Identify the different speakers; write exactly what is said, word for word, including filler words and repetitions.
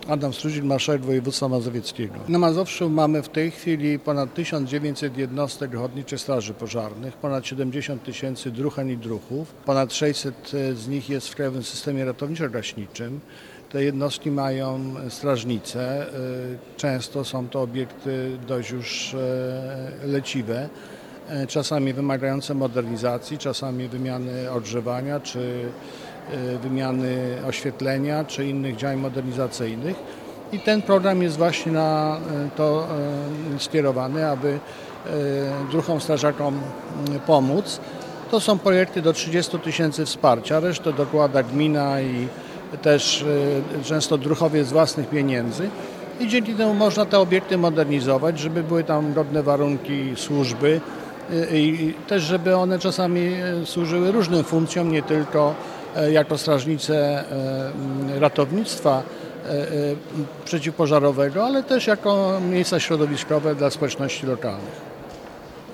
Speaker 1: Adam Struzik, marszałek województwa mazowieckiego. Na Mazowszu mamy w tej chwili ponad tysiąc dziewięćset jednostek ochotniczych straży pożarnych, ponad siedemdziesiąt tysięcy druhen i druhów, ponad sześćset z nich jest w krajowym systemie ratowniczo-gaśniczym. Te jednostki mają strażnice, często są to obiekty dość już leciwe, czasami wymagające modernizacji, czasami wymiany ogrzewania czy wymiany oświetlenia czy innych działań modernizacyjnych. I ten program jest właśnie na to skierowany, aby druhom strażakom pomóc. To są projekty do trzydziestu tysięcy wsparcia, resztę dokłada gmina i też często druhowie z własnych pieniędzy. I dzięki temu można te obiekty modernizować, żeby były tam godne warunki służby i też żeby one czasami służyły różnym funkcjom, nie tylko jako strażnice ratownictwa przeciwpożarowego, ale też jako miejsca środowiskowe dla społeczności lokalnych.